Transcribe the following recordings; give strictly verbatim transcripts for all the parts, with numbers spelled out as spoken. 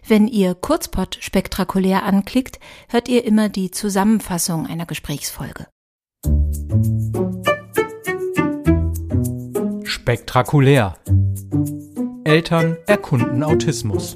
Wenn ihr Kurzpod spektakulär anklickt, hört ihr immer die Zusammenfassung einer Gesprächsfolge. Spektakulär. Eltern erkunden Autismus.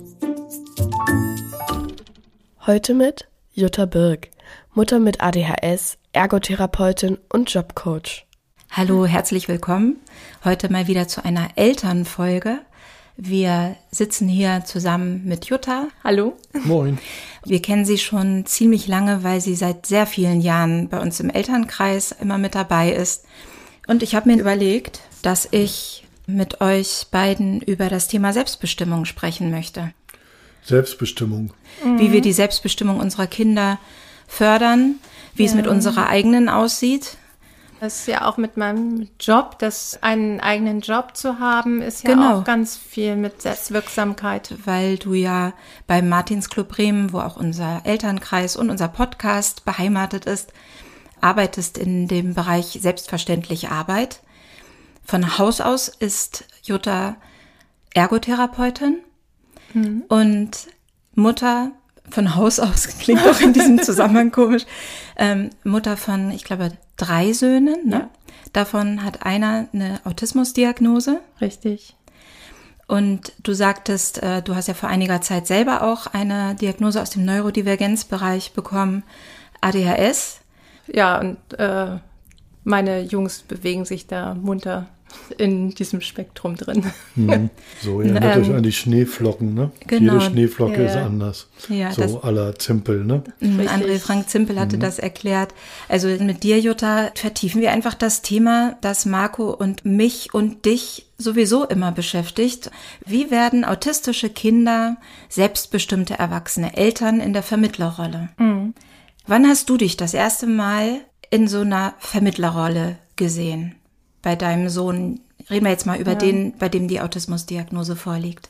Heute mit Jutta Birk, Mutter mit A D H S, Ergotherapeutin und Jobcoach. Hallo, herzlich willkommen. Heute mal wieder zu einer Elternfolge. Wir sitzen hier zusammen mit Jutta. Hallo. Moin. Wir kennen sie schon ziemlich lange, weil sie seit sehr vielen Jahren bei uns im Elternkreis immer mit dabei ist. Und ich habe mir überlegt, dass ich mit euch beiden über das Thema Selbstbestimmung sprechen möchte. Selbstbestimmung. Mhm. Wie wir die Selbstbestimmung unserer Kinder fördern, wie ja. es mit unserer eigenen aussieht. Das ist ja auch mit meinem Job, das einen eigenen Job zu haben, ist ja genau. auch ganz viel mit Selbstwirksamkeit. Weil du ja beim Martinsclub Bremen, wo auch unser Elternkreis und unser Podcast beheimatet ist, arbeitest in dem Bereich selbstverständliche Arbeit. Von Haus aus ist Jutta Ergotherapeutin mhm. und Mutter von Haus aus, klingt auch in diesem Zusammenhang komisch, ähm, Mutter von, ich glaube, drei Söhnen. Ne? Ja. Davon hat einer eine Autismusdiagnose. Richtig. Und du sagtest, äh, du hast ja vor einiger Zeit selber auch eine Diagnose aus dem Neurodivergenzbereich bekommen, A D H S. Ja, und äh, meine Jungs bewegen sich da munter in diesem Spektrum drin. Mhm. So, ihr erinnert ähm, euch an die Schneeflocken, ne? Genau. Jede Schneeflocke ja. ist anders. Ja, so à la Zimpel, ne? André Frank Zimpel hatte mhm. das erklärt. Also mit dir, Jutta, vertiefen wir einfach das Thema, das Marco und mich und dich sowieso immer beschäftigt. Wie werden autistische Kinder selbstbestimmte erwachsene Eltern in der Vermittlerrolle? Mhm. Wann hast du dich das erste Mal in so einer Vermittlerrolle gesehen? Bei deinem Sohn, reden wir jetzt mal über ja. den, bei dem die Autismusdiagnose vorliegt.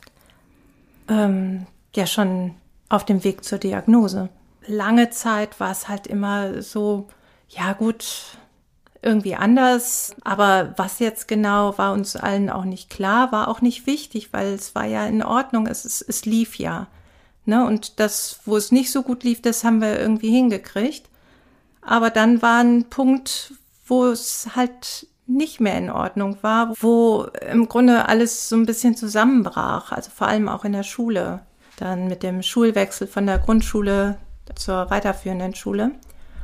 Ähm, ja, schon auf dem Weg zur Diagnose. Lange Zeit war es halt immer so, ja gut, irgendwie anders. Aber was jetzt genau, war uns allen auch nicht klar, war auch nicht wichtig, weil es war ja in Ordnung, es, es, es lief ja. Ne? Und das, wo es nicht so gut lief, das haben wir irgendwie hingekriegt. Aber dann war ein Punkt, wo es halt nicht mehr in Ordnung war, wo im Grunde alles so ein bisschen zusammenbrach, also vor allem auch in der Schule. Dann mit dem Schulwechsel von der Grundschule zur weiterführenden Schule.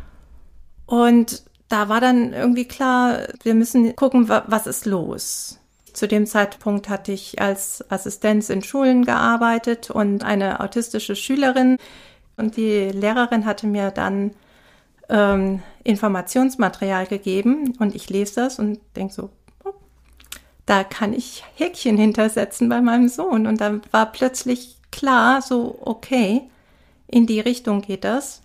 Und da war dann irgendwie klar, wir müssen gucken, was ist los. Zu dem Zeitpunkt hatte ich als Assistenz in Schulen gearbeitet und eine autistische Schülerin. Und die Lehrerin hatte mir dann ähm, Informationsmaterial gegeben und ich lese das und denke so, oh, da kann ich Häkchen hintersetzen bei meinem Sohn. Und dann war plötzlich klar, so okay, in die Richtung geht das.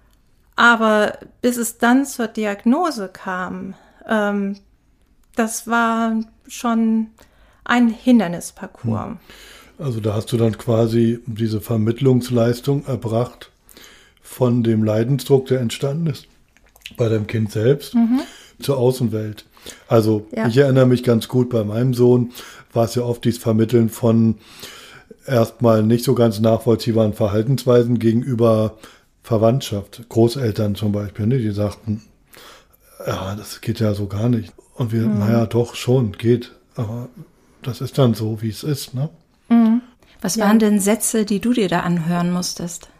Aber bis es dann zur Diagnose kam, ähm, das war schon ein Hindernisparcours. Also da hast du dann quasi diese Vermittlungsleistung erbracht von dem Leidensdruck, der entstanden ist bei deinem Kind selbst, mhm. zur Außenwelt. Also ja. ich erinnere mich ganz gut, bei meinem Sohn war es ja oft dieses Vermitteln von erstmal nicht so ganz nachvollziehbaren Verhaltensweisen gegenüber Verwandtschaft, Großeltern zum Beispiel, ne, die sagten, ja, das geht ja so gar nicht. Und wir, mhm. naja, doch, schon, geht. Aber das ist dann so, wie es ist, ne? Mhm. Was ja. waren denn Sätze, die du dir da anhören musstest?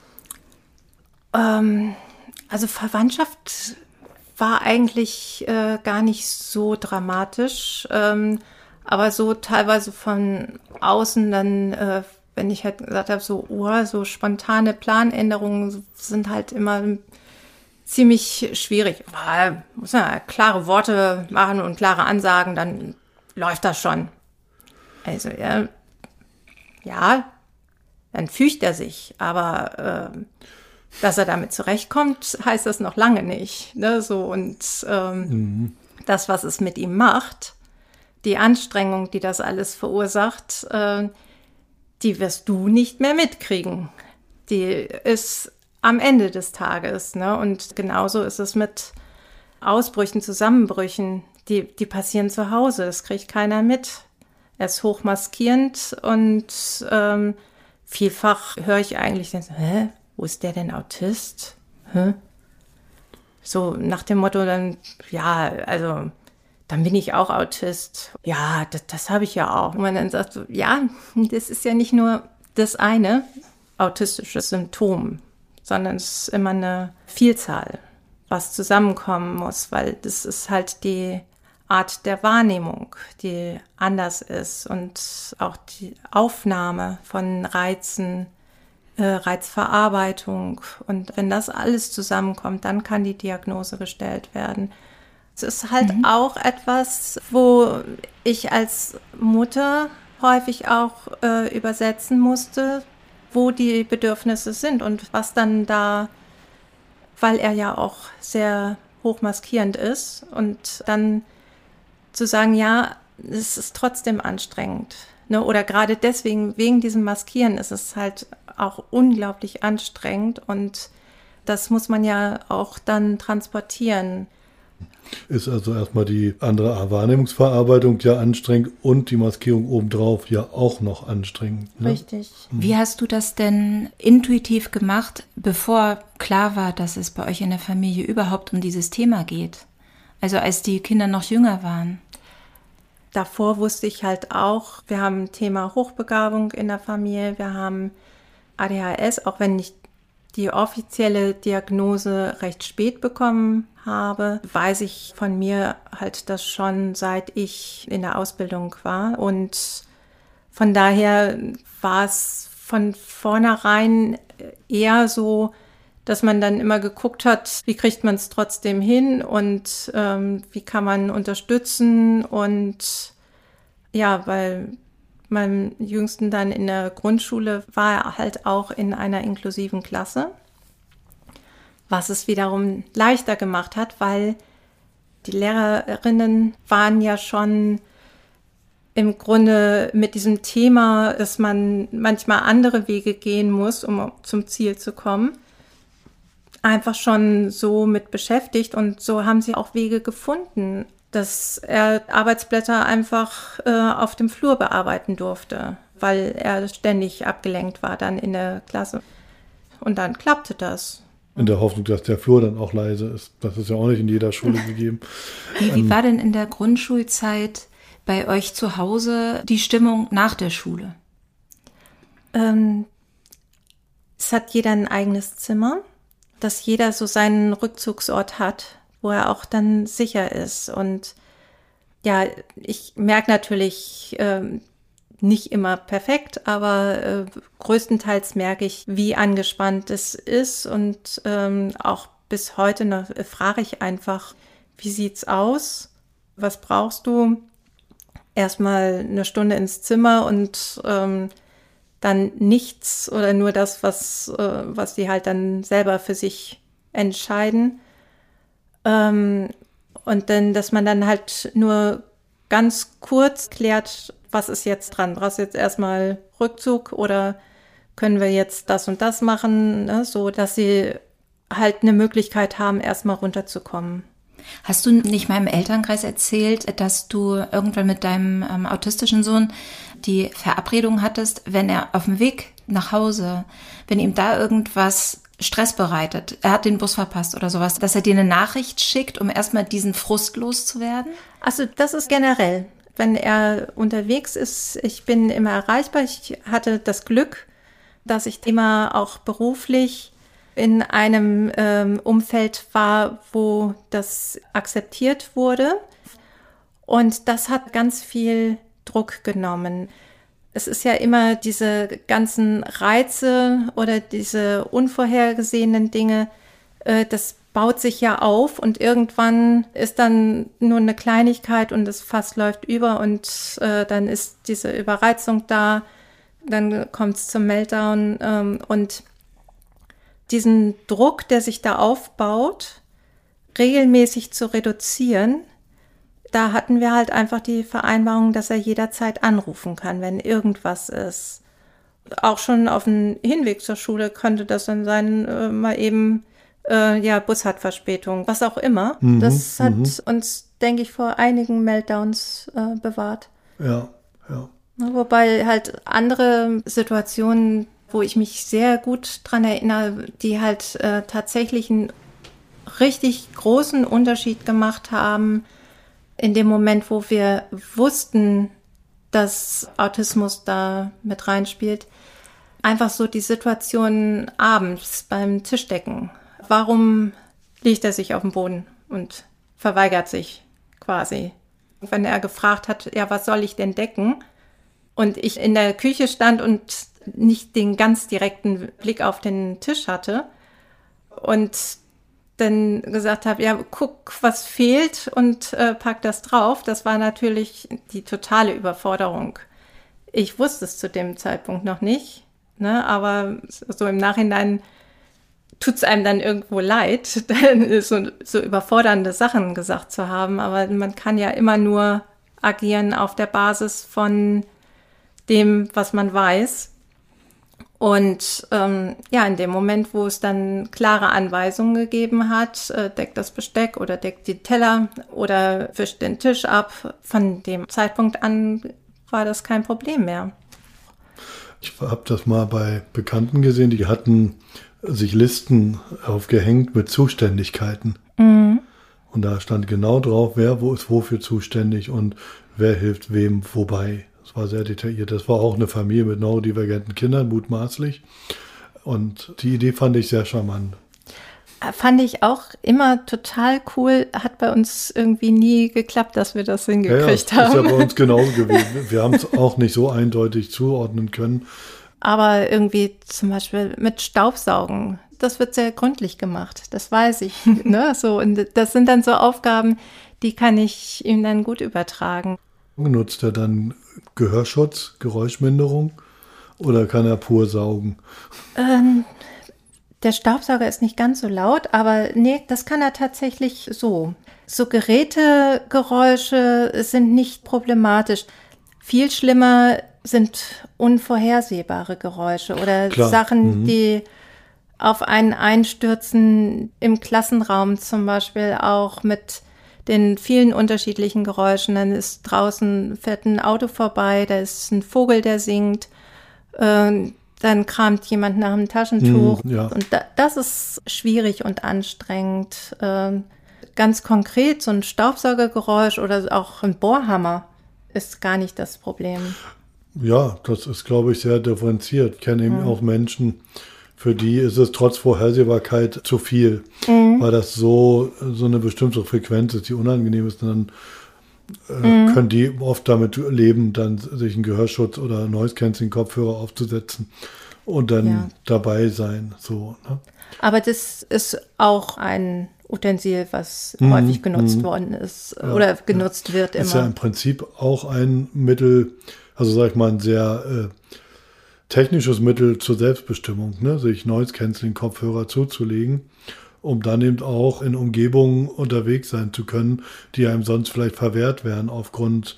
Ähm, also Verwandtschaft war eigentlich äh, gar nicht so dramatisch, ähm, aber so teilweise von außen dann, äh, wenn ich halt gesagt habe, so, oh, so spontane Planänderungen sind halt immer ziemlich schwierig. Man muss ja klare Worte machen und klare Ansagen, dann läuft das schon. Also ja, ja dann fügt er sich, aber äh, dass er damit zurechtkommt, heißt das noch lange nicht. Ne? So, und ähm, mhm. das, was es mit ihm macht, die Anstrengung, die das alles verursacht, äh, die wirst du nicht mehr mitkriegen. Die ist am Ende des Tages. Ne? Und genauso ist es mit Ausbrüchen, Zusammenbrüchen. Die, die passieren zu Hause, das kriegt keiner mit. Er ist hochmaskierend und ähm, vielfach höre ich eigentlich, hä, wo ist der denn Autist? Hä? So nach dem Motto dann, ja, also dann bin ich auch Autist. Ja, das, das habe ich ja auch. Und man dann sagt so, ja, das ist ja nicht nur das eine autistische Symptom, sondern es ist immer eine Vielzahl, was zusammenkommen muss, weil das ist halt die Art der Wahrnehmung, die anders ist und auch die Aufnahme von Reizen, äh, Reizverarbeitung. Und wenn das alles zusammenkommt, dann kann die Diagnose gestellt werden. Es ist halt mhm. auch etwas, wo ich als Mutter häufig auch äh, übersetzen musste, wo die Bedürfnisse sind und was dann da, weil er ja auch sehr hochmaskierend ist und dann zu sagen, ja, es ist trotzdem anstrengend. Ne? Oder gerade deswegen, wegen diesem Maskieren ist es halt auch unglaublich anstrengend und das muss man ja auch dann transportieren. Ist also erstmal die andere Wahrnehmungsverarbeitung ja anstrengend und die Maskierung obendrauf ja auch noch anstrengend. Ne? Richtig. Wie hast du das denn intuitiv gemacht, bevor klar war, dass es bei euch in der Familie überhaupt um dieses Thema geht? Also als die Kinder noch jünger waren? Davor wusste ich halt auch, wir haben ein Thema Hochbegabung in der Familie, wir haben A D H S, auch wenn ich die offizielle Diagnose recht spät bekommen habe, weiß ich von mir halt das schon, seit ich in der Ausbildung war. Und von daher war es von vornherein eher so, dass man dann immer geguckt hat, wie kriegt man es trotzdem hin und ähm, wie kann man unterstützen. Und ja, weil meinem Jüngsten dann in der Grundschule war er halt auch in einer inklusiven Klasse, was es wiederum leichter gemacht hat, weil die Lehrerinnen waren ja schon im Grunde mit diesem Thema, dass man manchmal andere Wege gehen muss, um zum Ziel zu kommen, einfach schon so mit beschäftigt und so haben sie auch Wege gefunden, dass er Arbeitsblätter einfach äh, auf dem Flur bearbeiten durfte, weil er ständig abgelenkt war dann in der Klasse. Und dann klappte das. In der Hoffnung, dass der Flur dann auch leise ist. Das ist ja auch nicht in jeder Schule gegeben. Wie, wie war denn in der Grundschulzeit bei euch zu Hause die Stimmung nach der Schule? Ähm, es hat jeder ein eigenes Zimmer, dass jeder so seinen Rückzugsort hat, wo er auch dann sicher ist. Und ja, ich merke natürlich ähm, nicht immer perfekt, aber äh, größtenteils merke ich, wie angespannt es ist. Und ähm, auch bis heute noch äh, frage ich einfach, wie sieht's aus? Was brauchst du? Erstmal eine Stunde ins Zimmer und ähm, dann nichts oder nur das, was, äh, was die halt dann selber für sich entscheiden. Ähm, und dann, dass man dann halt nur ganz kurz klärt, was ist jetzt dran? Brauchst du jetzt erstmal Rückzug oder können wir jetzt das und das machen, ne? So, dass sie halt eine Möglichkeit haben, erstmal runterzukommen. Hast du nicht mal im Elternkreis erzählt, dass du irgendwann mit deinem ähm, autistischen Sohn die Verabredung hattest, wenn er auf dem Weg nach Hause, wenn ihm da irgendwas Stress bereitet, er hat den Bus verpasst oder sowas, dass er dir eine Nachricht schickt, um erstmal diesen Frust loszuwerden? Also das ist generell, wenn er unterwegs ist, ich bin immer erreichbar. Ich hatte das Glück, dass ich immer auch beruflich in einem ähm, Umfeld war, wo das akzeptiert wurde. Und das hat ganz viel Druck genommen. Es ist ja immer diese ganzen Reize oder diese unvorhergesehenen Dinge, äh, das baut sich ja auf und irgendwann ist dann nur eine Kleinigkeit und das Fass läuft über und äh, dann ist diese Überreizung da, dann kommt es zum Meltdown ähm, und diesen Druck, der sich da aufbaut, regelmäßig zu reduzieren, da hatten wir halt einfach die Vereinbarung, dass er jederzeit anrufen kann, wenn irgendwas ist. Auch schon auf dem Hinweg zur Schule könnte das dann sein, äh, mal eben, äh, ja, Bus hat Verspätung, was auch immer. Mhm, das hat mhm. uns, denke ich, vor einigen Meltdowns äh, bewahrt. Ja, ja. Wobei halt andere Situationen, wo ich mich sehr gut dran erinnere, die halt äh, tatsächlich einen richtig großen Unterschied gemacht haben in dem Moment, wo wir wussten, dass Autismus da mit reinspielt. Einfach so die Situation abends beim Tischdecken. Warum legt er sich auf den Boden und verweigert sich quasi? Wenn er gefragt hat, ja, was soll ich denn decken? Und ich in der Küche stand und nicht den ganz direkten Blick auf den Tisch hatte und dann gesagt habe, ja, guck, was fehlt und äh, pack das drauf. Das war natürlich die totale Überforderung. Ich wusste es zu dem Zeitpunkt noch nicht, ne, aber so im Nachhinein tut es einem dann irgendwo leid, so, so überfordernde Sachen gesagt zu haben. Aber man kann ja immer nur agieren auf der Basis von dem, was man weiß. Und ähm, ja, in dem Moment, wo es dann klare Anweisungen gegeben hat, äh, deckt das Besteck oder deckt die Teller oder wischt den Tisch ab, von dem Zeitpunkt an war das kein Problem mehr. Ich habe das mal bei Bekannten gesehen, die hatten sich Listen aufgehängt mit Zuständigkeiten. Mhm. Und da stand genau drauf, wer wo ist wofür zuständig und wer hilft wem wobei. Das war sehr detailliert. Das war auch eine Familie mit neurodivergenten Kindern, mutmaßlich. Und die Idee fand ich sehr charmant. Fand ich auch immer total cool. Hat bei uns irgendwie nie geklappt, dass wir das hingekriegt ja, ja, haben. Ist ja bei uns genauso gewesen. Wir haben es auch nicht so eindeutig zuordnen können. Aber irgendwie zum Beispiel mit Staubsaugen, das wird sehr gründlich gemacht. Das weiß ich. Ne? So, und das sind dann so Aufgaben, die kann ich ihm dann gut übertragen. Nutzt er dann Gehörschutz, Geräuschminderung oder kann er pur saugen? Ähm, der Staubsauger ist nicht ganz so laut, aber nee, das kann er tatsächlich so. So Gerätegeräusche sind nicht problematisch. Viel schlimmer sind unvorhersehbare Geräusche oder Klar. Sachen, mhm. die auf einen einstürzen, im Klassenraum zum Beispiel auch mit den vielen unterschiedlichen Geräuschen. Dann ist draußen, fährt ein Auto vorbei, da ist ein Vogel, der singt, äh, dann kramt jemand nach einem Taschentuch. Mm, ja. Und da, das ist schwierig und anstrengend. Äh, ganz konkret, so ein Staubsaugergeräusch oder auch ein Bohrhammer ist gar nicht das Problem. Ja, das ist, glaube ich, sehr differenziert. Ich kenne eben mhm. auch Menschen, für die ist es trotz Vorhersehbarkeit zu viel, mhm. weil das so, so eine bestimmte Frequenz ist, die unangenehm ist. Und dann äh, mhm. können die oft damit leben, dann sich einen Gehörschutz oder Noise-Canceling-Kopfhörer aufzusetzen und dann ja. dabei sein. So, ne? Aber das ist auch ein Utensil, was mhm. häufig genutzt mhm. worden ist ja, oder genutzt ja. wird immer. Ist ja im Prinzip auch ein Mittel, also sag ich mal, ein sehr äh, technisches Mittel zur Selbstbestimmung, ne? Sich Noise-Canceling-Kopfhörer zuzulegen, um dann eben auch in Umgebungen unterwegs sein zu können, die einem sonst vielleicht verwehrt wären aufgrund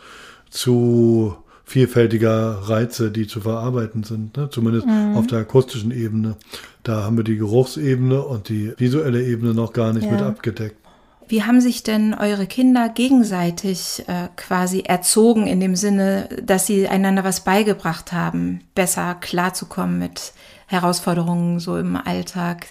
zu vielfältiger Reize, die zu verarbeiten sind, ne? Zumindest mhm. auf der akustischen Ebene. Da haben wir die Geruchsebene und die visuelle Ebene noch gar nicht ja. mit abgedeckt. Wie haben sich denn eure Kinder gegenseitig äh, quasi erzogen in dem Sinne, dass sie einander was beigebracht haben, besser klarzukommen mit Herausforderungen so im Alltag?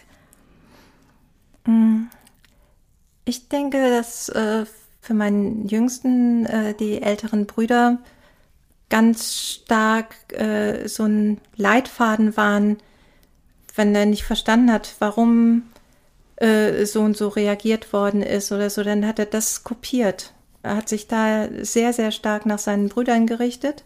Ich denke, dass äh, für meinen Jüngsten äh, die älteren Brüder ganz stark äh, so ein Leitfaden waren, wenn er nicht verstanden hat, warum so und so reagiert worden ist oder so, dann hat er das kopiert. Er hat sich da sehr, sehr stark nach seinen Brüdern gerichtet.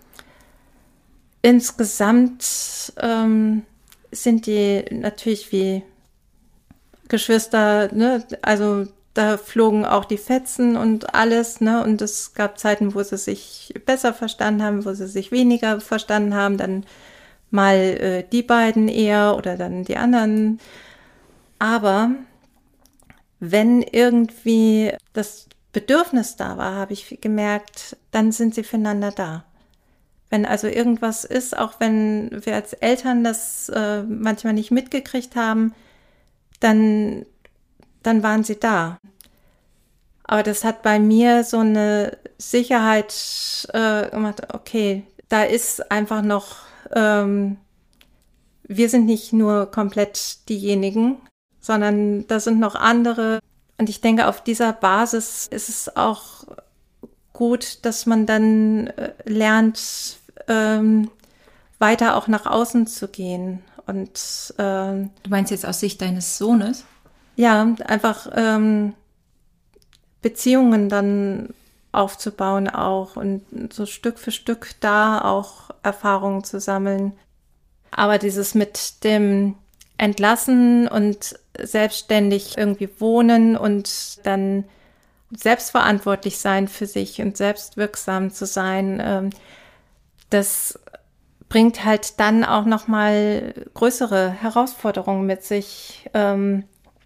Insgesamt ähm, sind die natürlich wie Geschwister, ne? Also da flogen auch die Fetzen und alles, ne? Und es gab Zeiten, wo sie sich besser verstanden haben, wo sie sich weniger verstanden haben, dann mal äh, die beiden eher oder dann die anderen. Aber wenn irgendwie das Bedürfnis da war, habe ich gemerkt, dann sind sie füreinander da. Wenn also irgendwas ist, auch wenn wir als Eltern das äh, manchmal nicht mitgekriegt haben, dann, dann waren sie da. Aber das hat bei mir so eine Sicherheit äh, gemacht, okay, da ist einfach noch ähm, wir sind nicht nur komplett diejenigen, sondern da sind noch andere. Und ich denke, auf dieser Basis ist es auch gut, dass man dann äh, lernt, ähm, weiter auch nach außen zu gehen. Und ähm, du meinst jetzt aus Sicht deines Sohnes? Ja, einfach ähm, Beziehungen dann aufzubauen auch und so Stück für Stück da auch Erfahrungen zu sammeln. Aber dieses mit dem Entlassen und selbstständig irgendwie wohnen und dann selbstverantwortlich sein für sich und selbstwirksam zu sein, ähm, das bringt halt dann auch nochmal größere Herausforderungen mit sich. Ähm,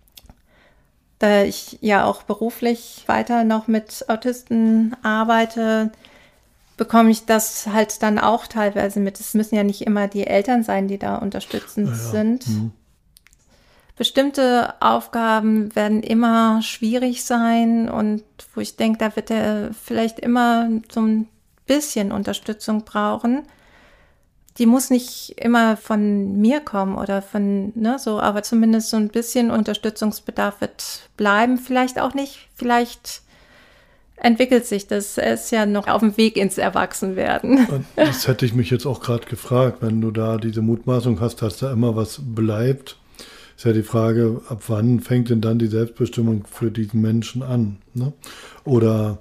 da ich ja auch beruflich weiter noch mit Autisten arbeite, bekomme ich das halt dann auch teilweise mit. Es müssen ja nicht immer die Eltern sein, die da unterstützend ja, ja. sind. Mhm. Bestimmte Aufgaben werden immer schwierig sein und wo ich denke, da wird er vielleicht immer so ein bisschen Unterstützung brauchen. Die muss nicht immer von mir kommen oder von, ne, so, aber zumindest so ein bisschen Unterstützungsbedarf wird bleiben. Vielleicht auch nicht, vielleicht entwickelt sich das. Er ist ja noch auf dem Weg ins Erwachsenwerden. Und das hätte ich mich jetzt auch gerade gefragt, wenn du da diese Mutmaßung hast, dass da immer was bleibt. Ist ja die Frage, ab wann fängt denn dann die Selbstbestimmung für diesen Menschen an? Ne? Oder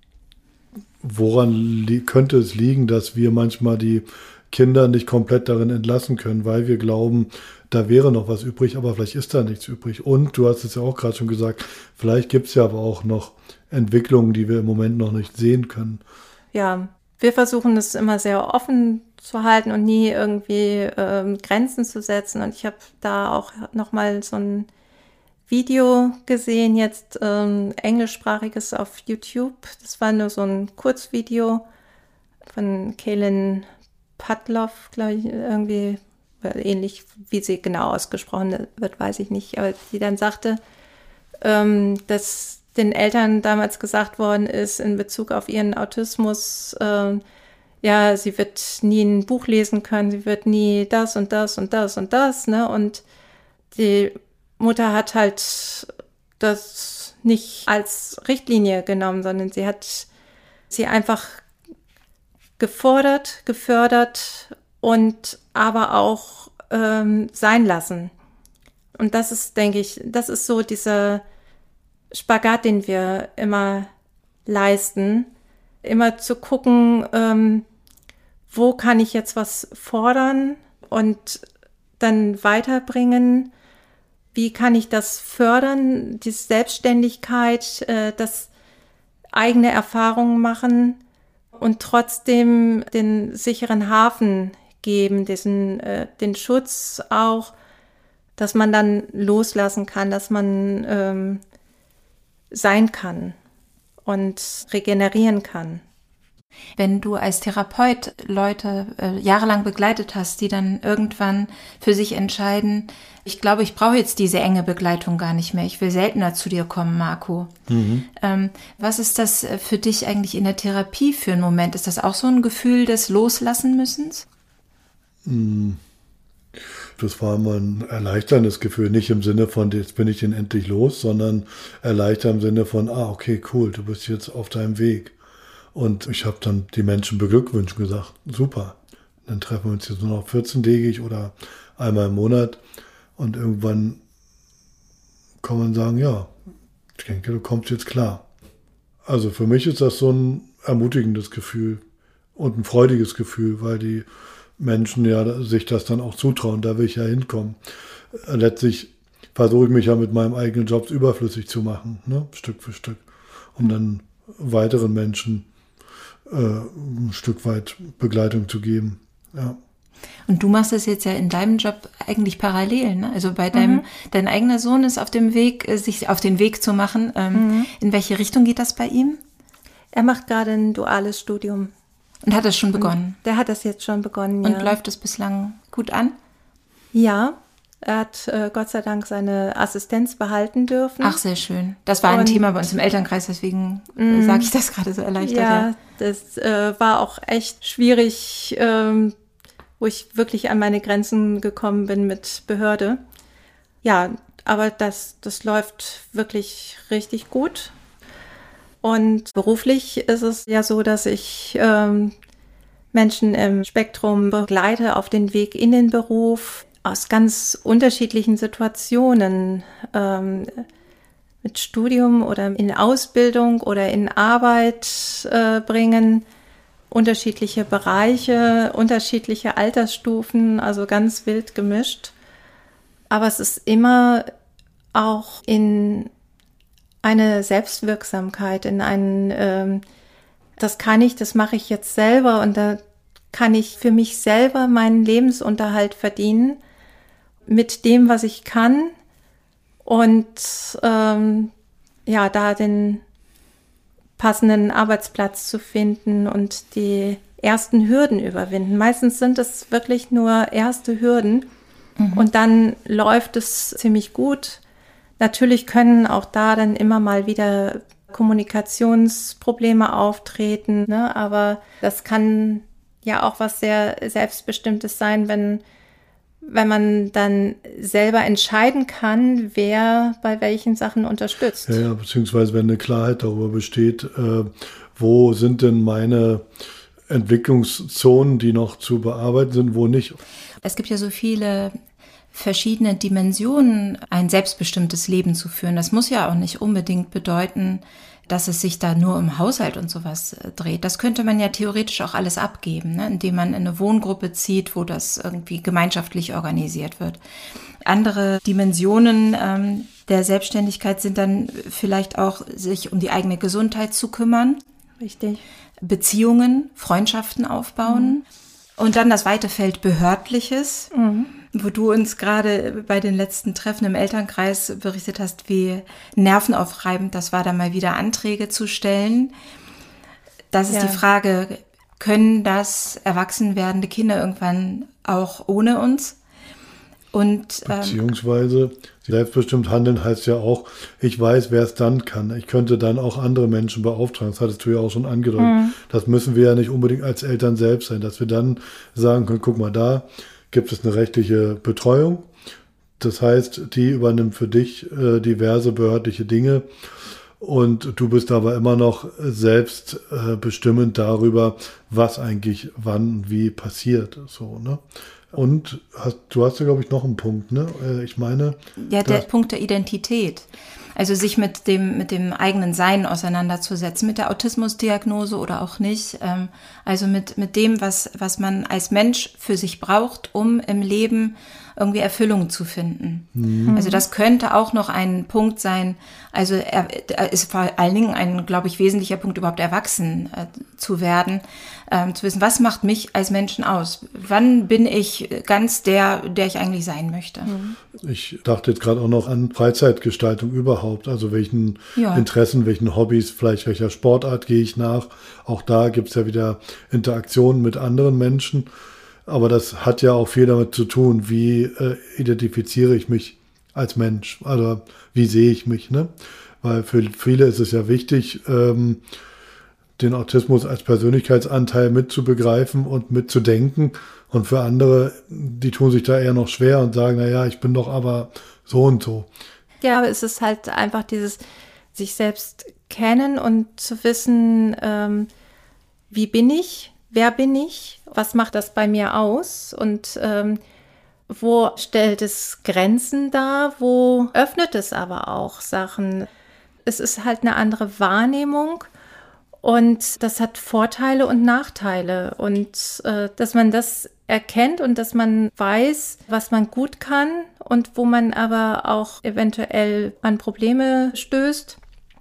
woran li- könnte es liegen, dass wir manchmal die Kinder nicht komplett darin entlassen können, weil wir glauben, da wäre noch was übrig, aber vielleicht ist da nichts übrig. Und du hast es ja auch gerade schon gesagt, vielleicht gibt es ja aber auch noch Entwicklungen, die wir im Moment noch nicht sehen können. Ja, wir versuchen es immer sehr offen zu halten und nie irgendwie ähm, Grenzen zu setzen. Und ich habe da auch nochmal so ein Video gesehen, jetzt ähm, englischsprachiges auf YouTube. Das war nur so ein Kurzvideo von Kaylin Pudlove, glaube ich, irgendwie ähnlich, wie sie genau ausgesprochen wird, weiß ich nicht. Aber die dann sagte, ähm, dass den Eltern damals gesagt worden ist in Bezug auf ihren Autismus, äh, ja, sie wird nie ein Buch lesen können, sie wird nie das und das und das und das, ne? Und die Mutter hat halt das nicht als Richtlinie genommen, sondern sie hat sie einfach gefordert, gefördert und aber auch ähm, sein lassen. Und das ist, denke ich, das ist so dieser Spagat, den wir immer leisten, immer zu gucken, ähm, wo kann ich jetzt was fordern und dann weiterbringen, wie kann ich das fördern, die Selbstständigkeit, äh, das eigene Erfahrungen machen und trotzdem den sicheren Hafen geben, diesen, äh, den Schutz auch, dass man dann loslassen kann, dass man ähm, sein kann und regenerieren kann. Wenn du als Therapeut Leute äh, jahrelang begleitet hast, die dann irgendwann für sich entscheiden, ich glaube, ich brauche jetzt diese enge Begleitung gar nicht mehr, ich will seltener zu dir kommen, Marco. Mhm. Ähm, was ist das für dich eigentlich in der Therapie für einen Moment? Ist das auch so ein Gefühl des Loslassen-Müssens? Das war immer ein erleichterndes Gefühl, nicht im Sinne von, jetzt bin ich den endlich los, sondern erleichtert im Sinne von, ah, okay, cool, du bist jetzt auf deinem Weg. Und ich habe dann die Menschen beglückwünscht und gesagt, super, dann treffen wir uns jetzt nur noch vierzehntägig oder einmal im Monat. Und irgendwann kann man sagen, ja, ich denke, du kommst jetzt klar. Also für mich ist das so ein ermutigendes Gefühl und ein freudiges Gefühl, weil die Menschen ja sich das dann auch zutrauen, da will ich ja hinkommen. Letztlich versuche ich mich ja mit meinem eigenen Job überflüssig zu machen, ne? Stück für Stück, um dann weiteren Menschen äh, ein Stück weit Begleitung zu geben. Ja. Und du machst das jetzt ja in deinem Job eigentlich parallel, ne? Also bei deinem, mhm. dein eigener Sohn ist auf dem Weg, sich auf den Weg zu machen. Ähm, mhm. In welche Richtung geht das bei ihm? Er macht gerade ein duales Studium. Und hat das schon begonnen? Der hat das jetzt schon begonnen, Und ja. läuft es bislang gut an? Ja, er hat äh, Gott sei Dank seine Assistenz behalten dürfen. Ach, sehr schön. Das war ein Und, Thema bei uns im Elternkreis, deswegen äh, sage ich das gerade so erleichtert. Ja, ja. das äh, war auch echt schwierig, ähm, wo ich wirklich an meine Grenzen gekommen bin mit Behörde. Ja, aber das, das läuft wirklich richtig gut. Und beruflich ist es ja so, dass ich ähm, Menschen im Spektrum begleite auf den Weg in den Beruf aus ganz unterschiedlichen Situationen, ähm, mit Studium oder in Ausbildung oder in Arbeit äh, bringen, unterschiedliche Bereiche, unterschiedliche Altersstufen, also ganz wild gemischt. Aber es ist immer auch in eine Selbstwirksamkeit, in einen, ähm, das kann ich, das mache ich jetzt selber und da kann ich für mich selber meinen Lebensunterhalt verdienen mit dem, was ich kann und ähm, ja, da den passenden Arbeitsplatz zu finden und die ersten Hürden überwinden. Meistens sind es wirklich nur erste Hürden mhm. und dann läuft es ziemlich gut. Natürlich können auch da dann immer mal wieder Kommunikationsprobleme auftreten, ne? Aber das kann ja auch was sehr Selbstbestimmtes sein, wenn, wenn man dann selber entscheiden kann, wer bei welchen Sachen unterstützt. Ja, ja, beziehungsweise wenn eine Klarheit darüber besteht, äh, wo sind denn meine Entwicklungszonen, die noch zu bearbeiten sind, wo nicht. Es gibt ja so viele verschiedene Dimensionen, ein selbstbestimmtes Leben zu führen. Das muss ja auch nicht unbedingt bedeuten, dass es sich da nur um Haushalt und sowas dreht. Das könnte man ja theoretisch auch alles abgeben, ne? Indem man in eine Wohngruppe zieht, wo das irgendwie gemeinschaftlich organisiert wird. Andere Dimensionen ähm, der Selbstständigkeit sind dann vielleicht auch, sich um die eigene Gesundheit zu kümmern. Richtig. Beziehungen, Freundschaften aufbauen. Mhm. Und dann das weite Feld Behördliches, mhm. wo du uns gerade bei den letzten Treffen im Elternkreis berichtet hast, wie nervenaufreibend das war, da mal wieder Anträge zu stellen. Das ist ja die Frage, können das erwachsen werdende Kinder irgendwann auch ohne uns? Und, ähm, Beziehungsweise selbstbestimmt handeln heißt ja auch, ich weiß, wer es dann kann. Ich könnte dann auch andere Menschen beauftragen. Das hattest du ja auch schon angedeutet. Mhm. Das müssen wir ja nicht unbedingt als Eltern selbst sein, dass wir dann sagen können, guck mal, da gibt es eine rechtliche Betreuung. Das heißt, die übernimmt für dich äh, diverse behördliche Dinge und du bist aber immer noch selbst äh, bestimmend darüber, was eigentlich wann wie passiert. So, ne? Und hast, du hast ja, glaube ich, noch einen Punkt, ne? Ich meine... Ja, der Punkt der Identität. Also sich mit dem, mit dem eigenen Sein auseinanderzusetzen, mit der Autismusdiagnose oder auch nicht. Also mit, mit dem, was, was man als Mensch für sich braucht, um im Leben irgendwie Erfüllung zu finden. Mhm. Also das könnte auch noch ein Punkt sein. Also er, er ist vor allen Dingen ein, glaube ich, wesentlicher Punkt, überhaupt erwachsen äh, zu werden. Ähm, zu wissen, was macht mich als Menschen aus? Wann bin ich ganz der, der ich eigentlich sein möchte? Mhm. Ich dachte jetzt gerade auch noch an Freizeitgestaltung überhaupt. Also welchen ja. Interessen, welchen Hobbys, vielleicht welcher Sportart gehe ich nach. Auch da gibt es ja wieder Interaktionen mit anderen Menschen. Aber das hat ja auch viel damit zu tun, wie äh, identifiziere ich mich als Mensch, also wie sehe ich mich, ne? Weil für viele ist es ja wichtig, ähm, den Autismus als Persönlichkeitsanteil mitzubegreifen und mitzudenken. Und für andere, die tun sich da eher noch schwer und sagen, naja, ich bin doch aber so und so. Ja, aber es ist halt einfach dieses sich selbst kennen und zu wissen, ähm, wie bin ich? Wer bin ich? Was macht das bei mir aus? Und ähm, wo stellt es Grenzen dar? Wo öffnet es aber auch Sachen? Es ist halt eine andere Wahrnehmung und das hat Vorteile und Nachteile. Und äh, dass man das erkennt und dass man weiß, was man gut kann und wo man aber auch eventuell an Probleme stößt.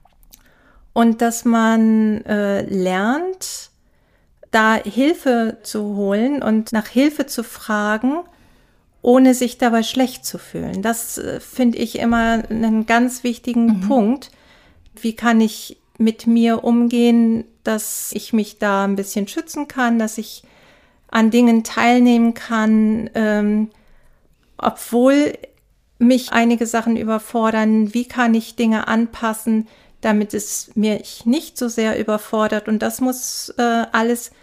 Und dass man äh, lernt, da Hilfe zu holen und nach Hilfe zu fragen, ohne sich dabei schlecht zu fühlen. Das äh, finde ich immer einen ganz wichtigen mhm. Punkt. Wie kann ich mit mir umgehen, dass ich mich da ein bisschen schützen kann, dass ich an Dingen teilnehmen kann, ähm, obwohl mich einige Sachen überfordern. Wie kann ich Dinge anpassen, damit es mich nicht so sehr überfordert? Und das muss äh, alles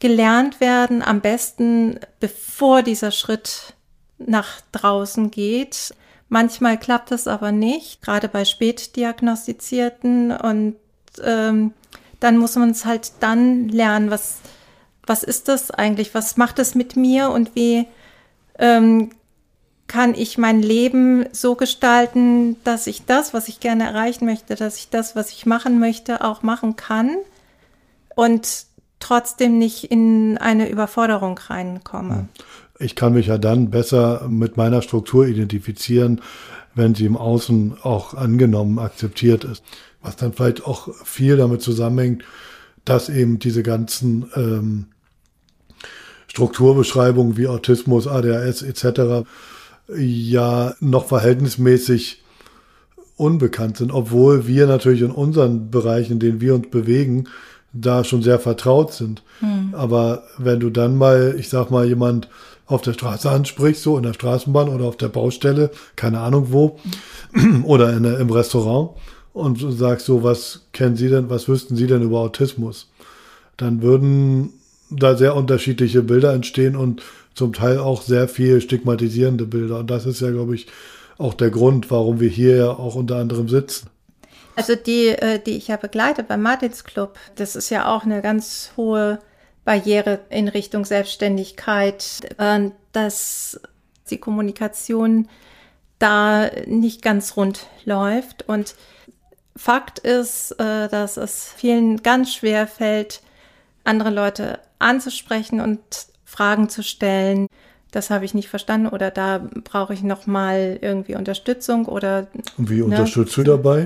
gelernt werden, am besten bevor dieser Schritt nach draußen geht. Manchmal klappt es aber nicht, gerade bei Spätdiagnostizierten. Und ähm, dann muss man es halt dann lernen, was, was ist das eigentlich, was macht es mit mir und wie ähm, kann ich mein Leben so gestalten, dass ich das, was ich gerne erreichen möchte, dass ich das, was ich machen möchte, auch machen kann und trotzdem nicht in eine Überforderung reinkomme. Ich kann mich ja dann besser mit meiner Struktur identifizieren, wenn sie im Außen auch angenommen, akzeptiert ist. Was dann vielleicht auch viel damit zusammenhängt, dass eben diese ganzen ähm, Strukturbeschreibungen wie Autismus, A D H S et cetera ja noch verhältnismäßig unbekannt sind, obwohl wir natürlich in unseren Bereichen, in denen wir uns bewegen, da schon sehr vertraut sind. Hm. Aber wenn du dann mal, ich sag mal, jemand auf der Straße ansprichst, so in der Straßenbahn oder auf der Baustelle, keine Ahnung wo, hm. oder in, im Restaurant und sagst so, was kennen Sie denn, was wüssten Sie denn über Autismus? Dann würden da sehr unterschiedliche Bilder entstehen und zum Teil auch sehr viel stigmatisierende Bilder. Und das ist ja, glaube ich, auch der Grund, warum wir hier ja auch unter anderem sitzen. Also die, die ich ja begleite beim Martins Club, das ist ja auch eine ganz hohe Barriere in Richtung Selbstständigkeit, dass die Kommunikation da nicht ganz rund läuft. Und Fakt ist, dass es vielen ganz schwer fällt, andere Leute anzusprechen und Fragen zu stellen. Das habe ich nicht verstanden oder da brauche ich nochmal irgendwie Unterstützung oder. Und wie unterstützt ne? du dabei?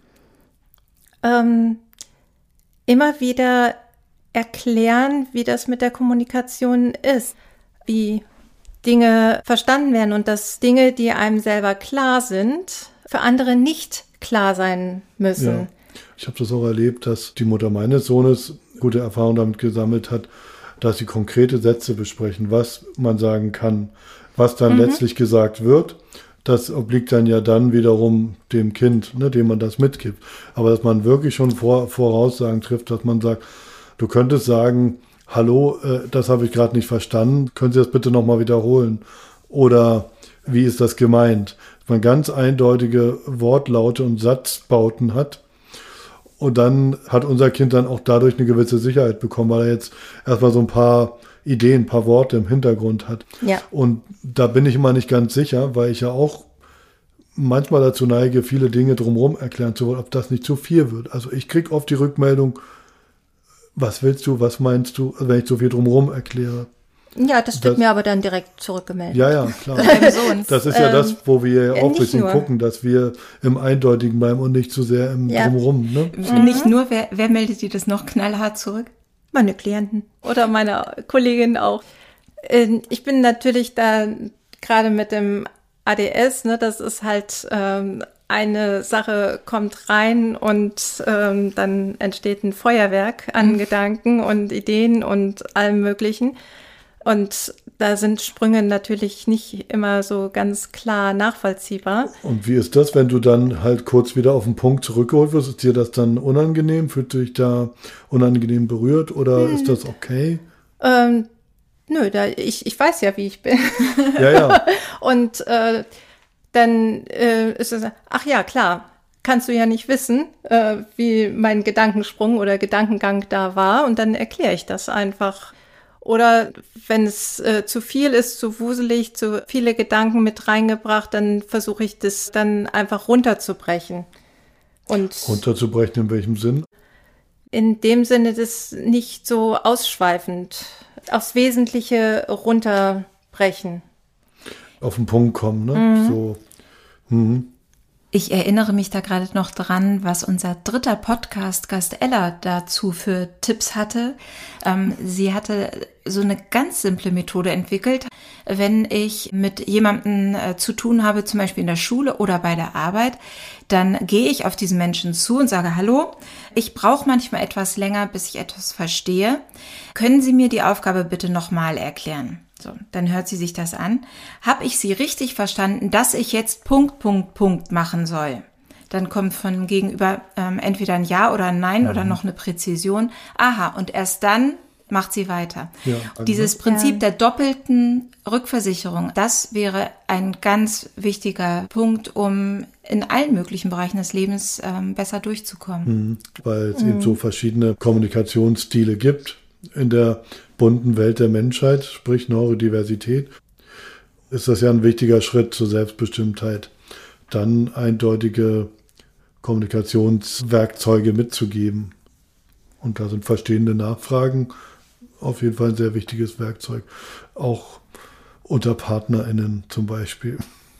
Ähm, immer wieder erklären, wie das mit der Kommunikation ist, wie Dinge verstanden werden und dass Dinge, die einem selber klar sind, für andere nicht klar sein müssen. Ja. Ich habe das auch erlebt, dass die Mutter meines Sohnes gute Erfahrungen damit gesammelt hat, dass sie konkrete Sätze besprechen, was man sagen kann, was dann mhm. letztlich gesagt wird. Das obliegt dann ja dann wiederum dem Kind, ne, dem man das mitgibt. Aber dass man wirklich schon vor, Voraussagen trifft, dass man sagt, du könntest sagen, hallo, äh, das habe ich gerade nicht verstanden, können Sie das bitte nochmal wiederholen? Oder wie ist das gemeint? Dass man ganz eindeutige Wortlaute und Satzbauten hat. Und dann hat unser Kind dann auch dadurch eine gewisse Sicherheit bekommen, weil er jetzt erstmal so ein paar Ideen, ein paar Worte im Hintergrund hat. Ja. Und da bin ich immer nicht ganz sicher, weil ich ja auch manchmal dazu neige, viele Dinge drumherum erklären zu wollen, ob das nicht zu viel wird. Also ich kriege oft die Rückmeldung, was willst du, was meinst du, wenn ich so viel drumherum erkläre. Ja, das wird das, mir aber dann direkt zurückgemeldet. Ja, ja, klar. Das ist ja ähm, das, wo wir ja auch ein bisschen nur. gucken, dass wir im Eindeutigen bleiben und nicht zu sehr im ja. Drumherum. Ne? Mhm. Nicht nur, wer, wer meldet dir das noch knallhart zurück? Meine Klienten oder meine Kollegin auch. Ich bin natürlich da gerade mit dem A D S, ne, das ist halt ähm, eine Sache kommt rein und ähm, dann entsteht ein Feuerwerk an mhm. Gedanken und Ideen und allem Möglichen. Und da sind Sprünge natürlich nicht immer so ganz klar nachvollziehbar. Und wie ist das, wenn du dann halt kurz wieder auf den Punkt zurückgeholt wirst? Ist dir das dann unangenehm? Fühlt dich da unangenehm berührt oder hm. ist das okay? Ähm, nö, da, ich, ich weiß ja, wie ich bin. Ja, ja. Und äh, dann äh, ist es, ach ja, klar, kannst du ja nicht wissen, äh, wie mein Gedankensprung oder Gedankengang da war. Und dann erkläre ich das einfach. Oder wenn es äh, zu viel ist, zu wuselig, zu viele Gedanken mit reingebracht, dann versuche ich das dann einfach runterzubrechen. Und runterzubrechen in welchem Sinn? In dem Sinne, das nicht so ausschweifend, aufs Wesentliche runterbrechen. Auf den Punkt kommen, ne? Mhm. So. Mhm. Ich erinnere mich da gerade noch dran, was unser dritter Podcast-Gast Ella dazu für Tipps hatte. Ähm, sie hatte so eine ganz simple Methode entwickelt. Wenn ich mit jemandem äh, zu tun habe, zum Beispiel in der Schule oder bei der Arbeit, dann gehe ich auf diesen Menschen zu und sage, hallo, ich brauche manchmal etwas länger, bis ich etwas verstehe. Können Sie mir die Aufgabe bitte nochmal erklären? So, dann hört sie sich das an. Habe ich sie richtig verstanden, dass ich jetzt Punkt, Punkt, Punkt machen soll? Dann kommt von Gegenüber ähm, entweder ein Ja oder ein Nein mhm. oder noch eine Präzision. Aha, und erst dann macht sie weiter. Ja, also Dieses Prinzip Ja. der doppelten Rückversicherung, das wäre ein ganz wichtiger Punkt, um in allen möglichen Bereichen des Lebens ähm, besser durchzukommen. Mhm. Weil es eben so verschiedene Kommunikationsstile gibt in der bunten Welt der Menschheit, sprich Neurodiversität, ist das ja ein wichtiger Schritt zur Selbstbestimmtheit, dann eindeutige Kommunikationswerkzeuge mitzugeben. Und da sind verstehende Nachfragen auf jeden Fall ein sehr wichtiges Werkzeug. Auch unter PartnerInnen zum Beispiel.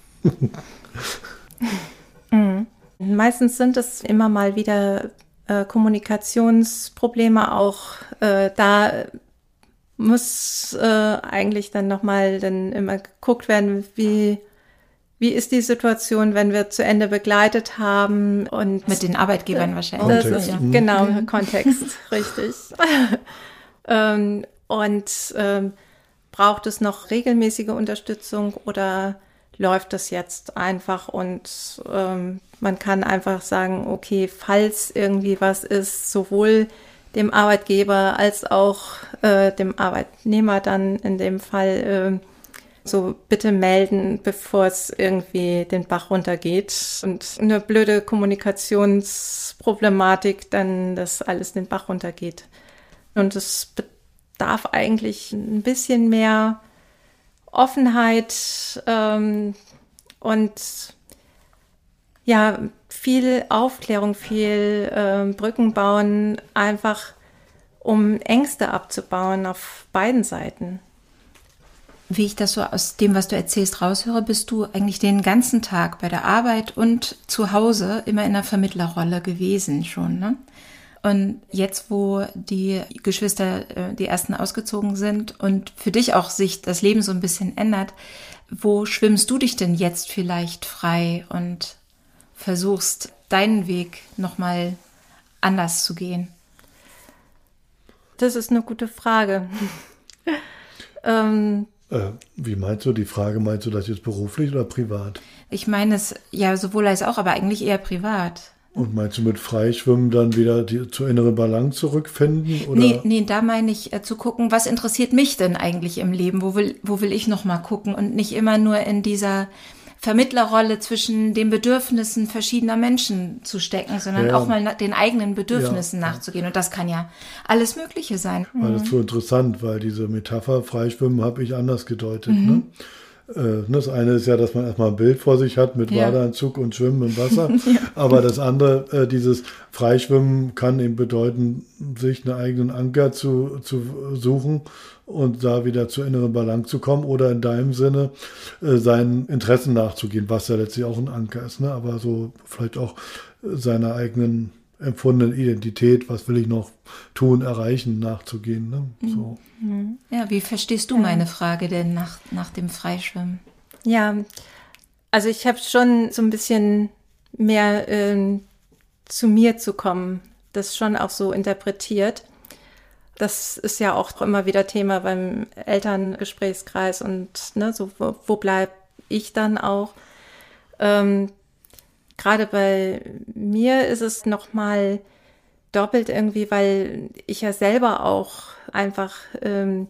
Mhm. Meistens sind es immer mal wieder äh, Kommunikationsprobleme auch. Äh, da muss äh, eigentlich dann nochmal dann immer geguckt werden, wie, wie ist die Situation, wenn wir zu Ende begleitet haben. Und Mit den Arbeitgebern wahrscheinlich. Das Kontext, ist, mhm. genau, Kontext, richtig. ähm, und ähm, braucht es noch regelmäßige Unterstützung oder läuft das jetzt einfach und ähm, man kann einfach sagen, okay, falls irgendwie was ist, sowohl dem Arbeitgeber als auch äh, dem Arbeitnehmer dann in dem Fall äh, so bitte melden, bevor es irgendwie den Bach runtergeht und eine blöde Kommunikationsproblematik, dann dass alles den Bach runtergeht. Und es bedarf eigentlich ein bisschen mehr Offenheit ähm, und ja, viel Aufklärung, viel ähm, Brücken bauen, einfach um Ängste abzubauen auf beiden Seiten. Wie ich das so aus dem, was du erzählst, raushöre, bist du eigentlich den ganzen Tag bei der Arbeit und zu Hause immer in der Vermittlerrolle gewesen schon, ne? Und jetzt, wo die Geschwister, äh, die ersten ausgezogen sind und für dich auch sich das Leben so ein bisschen ändert, wo schwimmst du dich denn jetzt vielleicht frei und versuchst, deinen Weg nochmal anders zu gehen? Das ist eine gute Frage. ähm, Äh, wie meinst du, die Frage, meinst du das jetzt beruflich oder privat? Ich meine es ja sowohl als auch, aber eigentlich eher privat. Und meinst du mit Freischwimmen dann wieder die, zur inneren Balance zurückfinden? Oder? Nee, nee, da meine ich äh, zu gucken, was interessiert mich denn eigentlich im Leben? Wo will, wo will ich noch mal gucken? Und nicht immer nur in dieser Vermittlerrolle zwischen den Bedürfnissen verschiedener Menschen zu stecken, sondern Ja. auch mal na- den eigenen Bedürfnissen Ja. nachzugehen. Und das kann ja alles Mögliche sein. Weil das ist so interessant, weil diese Metapher Freischwimmen habe ich anders gedeutet. Mhm. Ne? Äh, Das eine ist ja, dass man erstmal ein Bild vor sich hat mit Ja. Badeanzug und Schwimmen im Wasser. Aber das andere, äh, dieses Freischwimmen kann eben bedeuten, sich einen eigenen Anker zu, zu suchen und da wieder zur inneren Balance zu kommen oder in deinem Sinne äh, seinen Interessen nachzugehen, was ja letztlich auch ein Anker ist. Ne? Aber so vielleicht auch äh, seiner eigenen empfundenen Identität, was will ich noch tun, erreichen, nachzugehen. Ne? So. Ja, wie verstehst du meine Frage denn nach, nach dem Freischwimmen? ja, also ich habe schon so ein bisschen mehr ähm, zu mir zu kommen, das schon auch so interpretiert. Das ist ja auch immer wieder Thema beim Elterngesprächskreis und ne, so wo, wo bleibe ich dann auch? Ähm, Gerade bei mir ist es nochmal doppelt irgendwie, weil ich ja selber auch einfach ähm,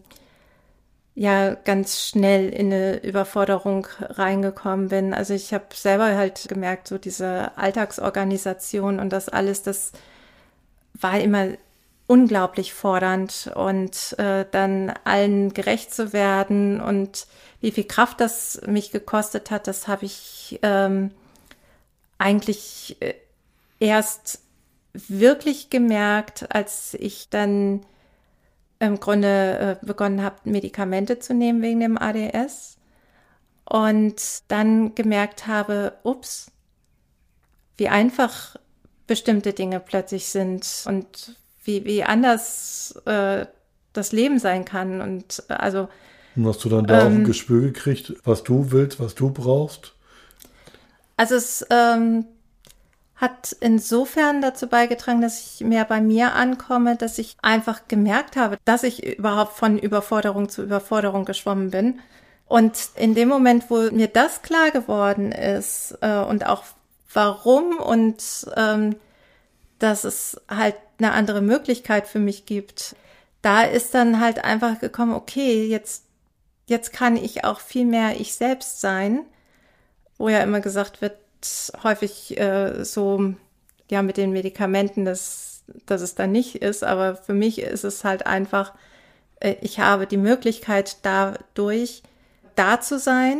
ja ganz schnell in eine Überforderung reingekommen bin. Also ich habe selber halt gemerkt, so diese Alltagsorganisation und das alles, das war immer unglaublich fordernd und äh, dann allen gerecht zu werden und wie viel Kraft das mich gekostet hat, das habe ich ähm, eigentlich äh, erst wirklich gemerkt, als ich dann im Grunde äh, begonnen habe, Medikamente zu nehmen wegen dem A D S und dann gemerkt habe, ups, wie einfach bestimmte Dinge plötzlich sind und wie, wie anders äh, das Leben sein kann. Und äh, also Und hast du dann da auch ein Ähm, Gespür gekriegt, was du willst, was du brauchst? Also es ähm, hat insofern dazu beigetragen, dass ich mehr bei mir ankomme, dass ich einfach gemerkt habe, dass ich überhaupt von Überforderung zu Überforderung geschwommen bin. Und in dem Moment, wo mir das klar geworden ist äh, und auch warum und ähm, dass es halt eine andere Möglichkeit für mich gibt, da ist dann halt einfach gekommen, okay, jetzt, jetzt kann ich auch viel mehr ich selbst sein, wo ja immer gesagt wird, häufig äh, so, ja, mit den Medikamenten, dass, dass es dann nicht ist, aber für mich ist es halt einfach, äh, ich habe die Möglichkeit dadurch da zu sein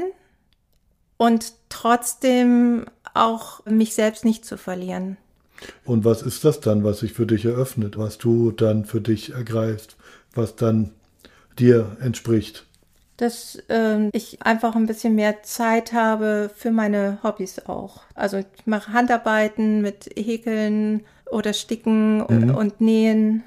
und trotzdem auch mich selbst nicht zu verlieren. Und was ist das dann, was sich für dich eröffnet, was du dann für dich ergreifst, was dann dir entspricht? Dass äh, ich einfach ein bisschen mehr Zeit habe für meine Hobbys auch. Also ich mache Handarbeiten mit Häkeln oder Sticken und, mhm. und Nähen.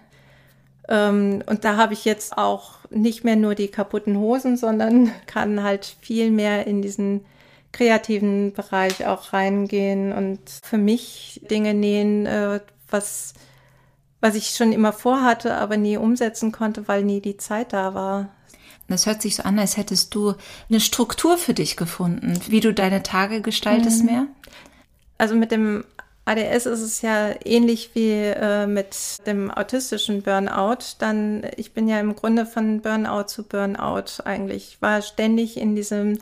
Ähm, und da habe ich jetzt auch nicht mehr nur die kaputten Hosen, sondern kann halt viel mehr in diesen kreativen Bereich auch reingehen und für mich Dinge nähen, äh, was, was ich schon immer vorhatte, aber nie umsetzen konnte, weil nie die Zeit da war. Das hört sich so an, als hättest du eine Struktur für dich gefunden, wie du deine Tage gestaltest mhm. mehr. Also mit dem A D S ist es ja ähnlich wie äh, mit dem autistischen Burnout. Dann, ich bin ja im Grunde von Burnout zu Burnout eigentlich. Ich war ständig in diesem,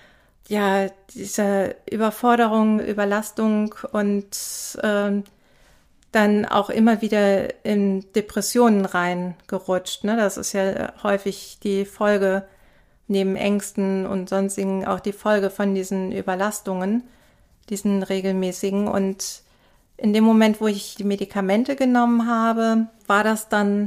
ja, dieser Überforderung, Überlastung und äh, dann auch immer wieder in Depressionen reingerutscht. Ne? Das ist ja häufig die Folge, neben Ängsten und sonstigen, auch die Folge von diesen Überlastungen, diesen regelmäßigen. Und in dem Moment, wo ich die Medikamente genommen habe, war das dann,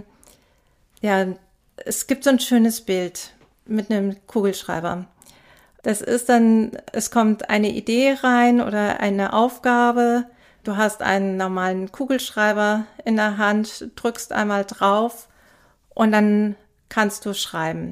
ja, es gibt so ein schönes Bild mit einem Kugelschreiber. Das ist dann, es kommt eine Idee rein oder eine Aufgabe. Du hast einen normalen Kugelschreiber in der Hand, drückst einmal drauf und dann kannst du schreiben.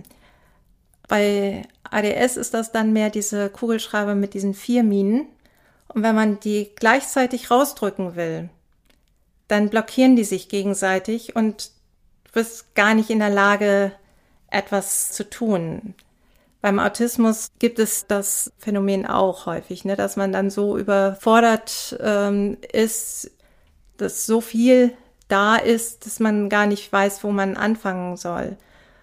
Bei A D S ist das dann mehr diese Kugelschreiber mit diesen vier Minen. Und wenn man die gleichzeitig rausdrücken will, dann blockieren die sich gegenseitig und du bist gar nicht in der Lage, etwas zu tun. Beim Autismus gibt es das Phänomen auch häufig, ne, dass man dann so überfordert ähm, ist, dass so viel da ist, dass man gar nicht weiß, wo man anfangen soll.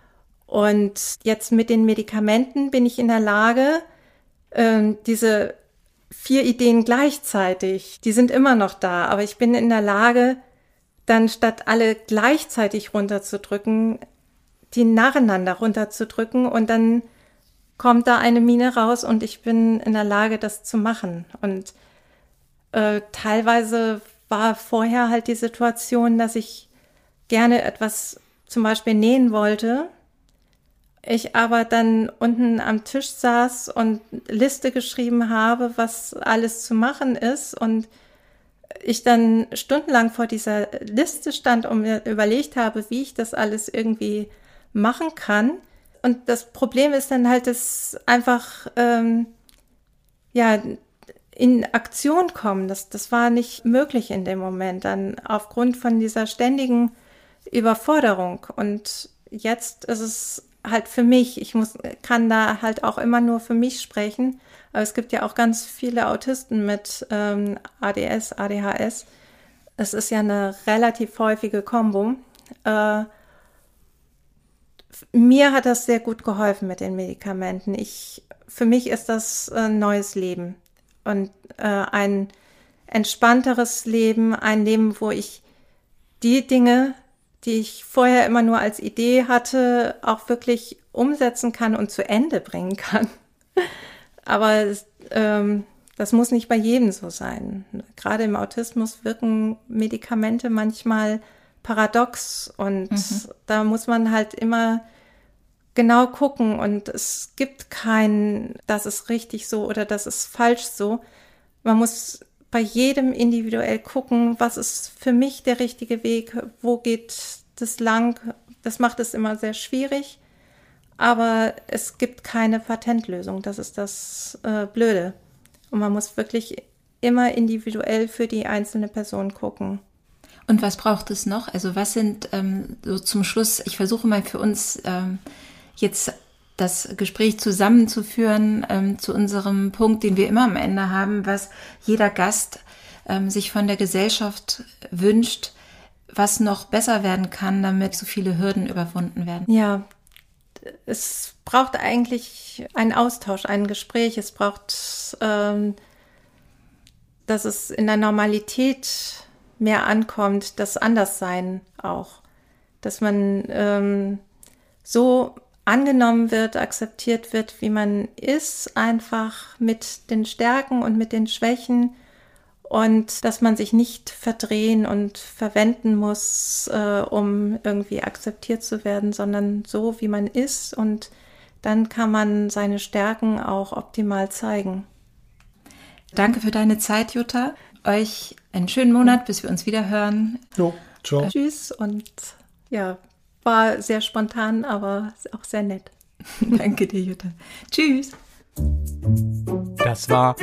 Und jetzt mit den Medikamenten bin ich in der Lage, ähm, diese vier Ideen gleichzeitig, die sind immer noch da, aber ich bin in der Lage, dann statt alle gleichzeitig runterzudrücken, die nacheinander runterzudrücken und dann kommt da eine Mine raus und ich bin in der Lage, das zu machen. Und äh, teilweise war vorher halt die Situation, dass ich gerne etwas zum Beispiel nähen wollte, ich aber dann unten am Tisch saß und Liste geschrieben habe, was alles zu machen ist und ich dann stundenlang vor dieser Liste stand und mir überlegt habe, wie ich das alles irgendwie machen kann. Und das Problem ist dann halt, dass einfach ähm, ja in Aktion kommen. Das, das war nicht möglich in dem Moment, dann aufgrund von dieser ständigen Überforderung. Und jetzt ist es halt für mich, ich muss, kann da halt auch immer nur für mich sprechen, aber es gibt ja auch ganz viele Autisten mit ähm, A D S, A D H S. Es ist ja eine relativ häufige Kombo. Äh, mir hat das sehr gut geholfen mit den Medikamenten. Ich, für mich ist das ein neues Leben und äh, ein entspannteres Leben, ein Leben, wo ich die Dinge, die ich vorher immer nur als Idee hatte, auch wirklich umsetzen kann und zu Ende bringen kann. Aber ähm, das muss nicht bei jedem so sein. Gerade im Autismus wirken Medikamente manchmal paradox und mhm. da muss man halt immer genau gucken und es gibt kein, das ist richtig so oder das ist falsch so. Man muss bei jedem individuell gucken, was ist für mich der richtige Weg, wo geht das lang. Das macht es immer sehr schwierig, aber es gibt keine Patentlösung. Das ist das äh, Blöde. Und man muss wirklich immer individuell für die einzelne Person gucken. Und was braucht es noch? Also was sind ähm, so zum Schluss, ich versuche mal für uns ähm, jetzt das Gespräch zusammenzuführen ähm, zu unserem Punkt, den wir immer am Ende haben, was jeder Gast ähm, sich von der Gesellschaft wünscht, was noch besser werden kann, damit so viele Hürden überwunden werden? Ja, es braucht eigentlich einen Austausch, ein Gespräch. Es braucht, ähm, dass es in der Normalität mehr ankommt, das Anderssein auch. Dass man ähm, so angenommen wird, akzeptiert wird, wie man ist, einfach mit den Stärken und mit den Schwächen und dass man sich nicht verdrehen und verwenden muss, äh, um irgendwie akzeptiert zu werden, sondern so, wie man ist, und dann kann man seine Stärken auch optimal zeigen. Danke für deine Zeit, Jutta. Euch einen schönen Monat, bis wir uns wieder hören. Jo, ciao. Tschüss und ja, war sehr spontan, aber auch sehr nett. Danke dir, Jutta. Tschüss. Das war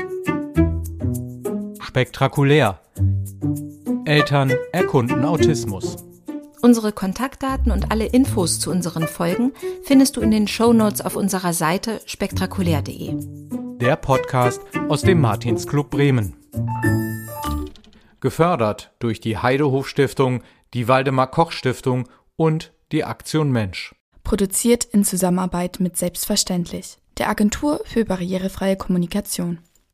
Spektakulär. Eltern erkunden Autismus. Unsere Kontaktdaten und alle Infos zu unseren Folgen findest du in den Shownotes auf unserer Seite spektakulär punkt de. Der Podcast aus dem Martinsclub Bremen. Gefördert durch die Heidehof-Stiftung, die Waldemar-Koch-Stiftung und die Aktion Mensch. Produziert in Zusammenarbeit mit Selbstverständlich, der Agentur für barrierefreie Kommunikation.